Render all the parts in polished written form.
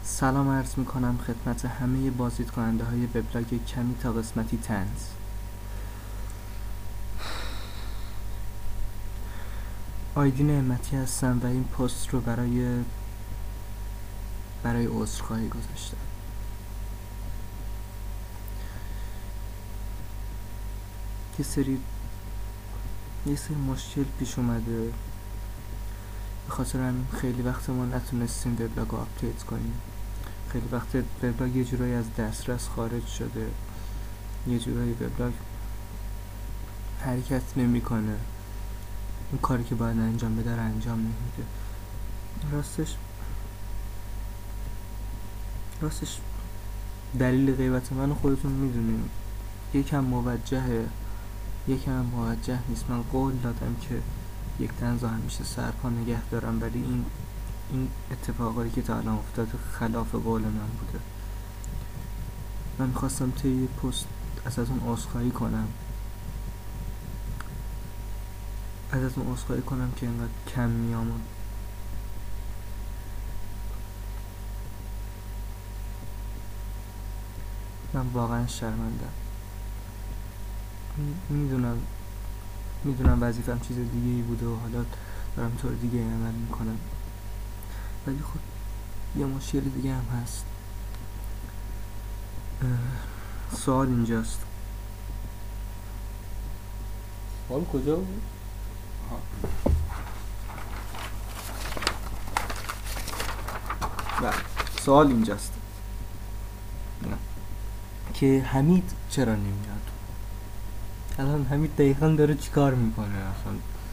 سلام عرض می کنم خدمت همه بازدید کننده های وبلاگ کمی تا قسمتی طنز. آیدین نعمتی هستم و این پست رو برای عذرخواهی گذاشتم. یه سری مشکل پیش اومده، به خاطر همین خیلی وقت ما نتونستیم وبلاگ رو آپدیت کنیم. خیلی وقت وبلاگ یه جورایی از دسترس خارج شده، یه جورایی وبلاگ حرکت نمیکنه، اون کاری که باید انجام بده رو انجام نمیده. راستش دلیل غیبت من خودتون میدونیم، یکم موجه نیست. من قول دادم که یک طنز رو همیشه سرپا نگه دارم، ولی این اتفاقایی که تا الان افتاد خلاف قول من بوده. من میخواستم طی پست ازتون عذرخواهی کنم که اینقدر کم میام. من واقعا شرمندم. میدونم وظیفم چیز دیگه ای بوده و حالا دارم طور دیگه عمل میکنم، ولی خب یه مشکل دیگه هم هست. سوال اینجاست. سوال کجا بود؟ سوال اینجاست که حمید چرا نمیاد؟ الان حمید دقیقا داره چیکار میکنه اصلا؟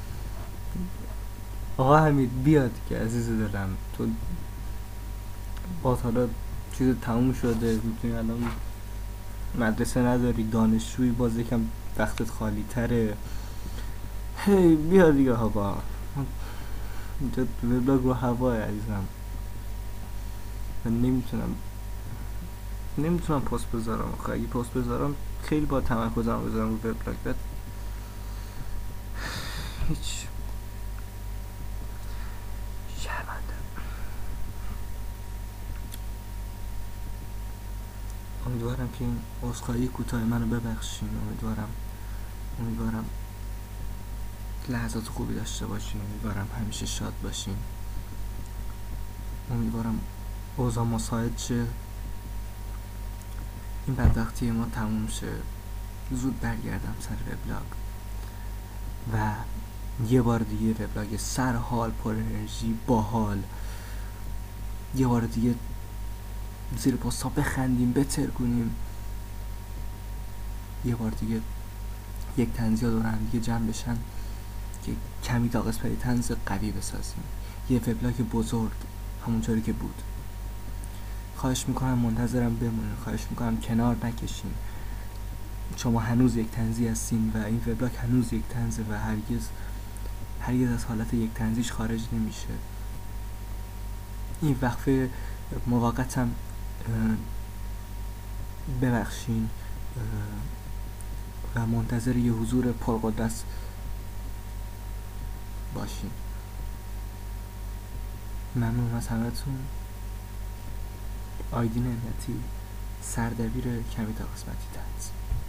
آقا حمید بیاد که عزیز دلم، تو باز حالا چیز تموم شده، میتونی الان مدرسه نداری، دانشجویی، باز یکم وقتت خالی تره. هی بیا دیگه هوا، اینجا وبلاگ رو هواه عزیزم. من نمیتونم پست بذارم. اگه پست بذارم خیلی با تمرکزم بذارم رو وبلاگ، بعد هیچ شرمنده. امیدوارم که این عذرخواهی کوتاه منو ببخشین. امیدوارم لحظات خوبی داشته باشین. امیدوارم همیشه شاد باشین. امیدوارم اوضاع مساعد شه، این بدبختی ما تموم شه، زود برگردم سر وبلاگ و یه بار دیگه وبلاگ سر حال، پر انرژی، باحال، یه بار دیگه زیر پست‌ها بخندیم، بترکونیم، یه بار دیگه یک طنزی ها دور هم دیگه جمع بشن که کمی تا قسمتی طنز قوی بسازیم، یه وبلاگ بزرگ همونطوری که بود. خواهش میکنم منتظرم بمونین، خواهش میکنم کنار نکشین. شما هنوز یک طنزی هستین و این وبلاگ هنوز یک طنزه و هرگز از حالت یک طنزیش خارج نمیشه. این وقفه موقتم ببخشین و منتظر یه حضور پرقدرت باشین. ممنون از همتون. آیدین نعمتی، سردبیر کمی تا قسمتی طنز.